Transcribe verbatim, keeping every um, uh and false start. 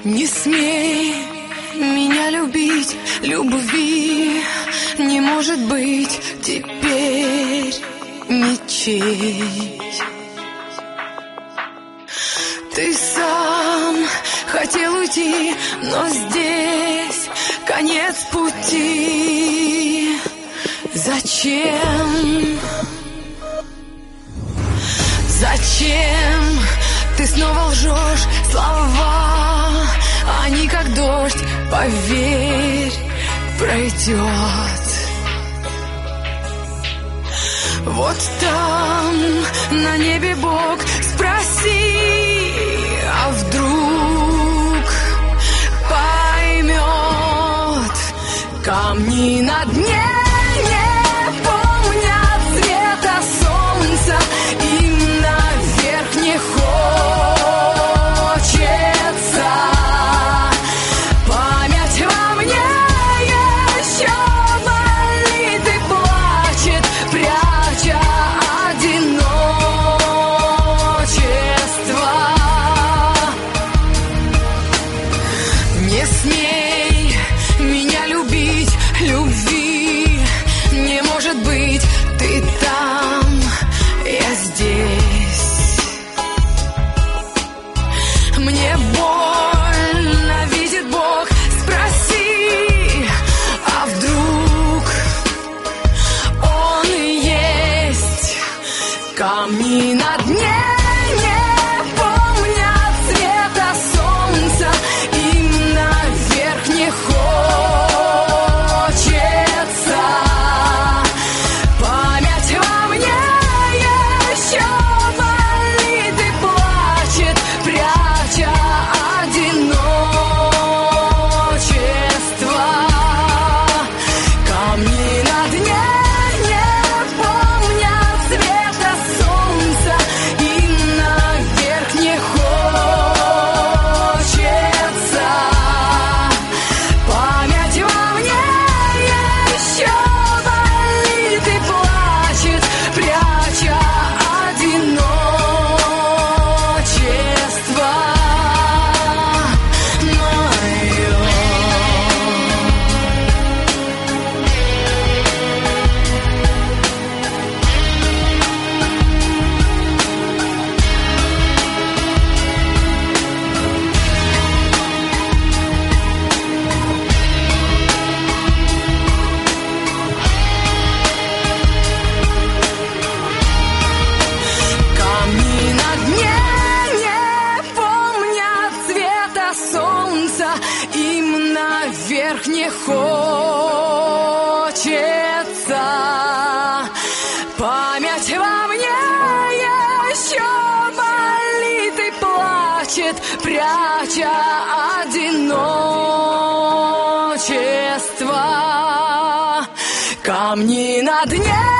Не смей меня любить, любви не может быть теперь ничей. Ты сам хотел уйти, но здесь конец пути. Зачем? Зачем ты снова лжешь? Слова, они как дождь, поверь, пройдет. Вот там на небе Бог, спроси, а вдруг поймет. Камни на дне не помнят цвета солнца, им наверх не хочется. Память во мне еще болит и плачет, пряча одиночество. Не смей меня любить, любви не может быть. Ты там, я здесь. Мне больно, видит Бог, спроси, а вдруг Он и есть. Камни на дне не помнят цвета солнца, им наверх не хочется. Память во мне еще болит и плачет, пряча одиночество. Камни на дне не помнят цвета солнца, им наверх не хочется. Память во мне еще болит и плачет, пряча одиночество мое. Камни на дне не помнят цвета солнца, им наверх не хочется. Память во мне еще болит и плачет, пряча одиночество. Камни на дне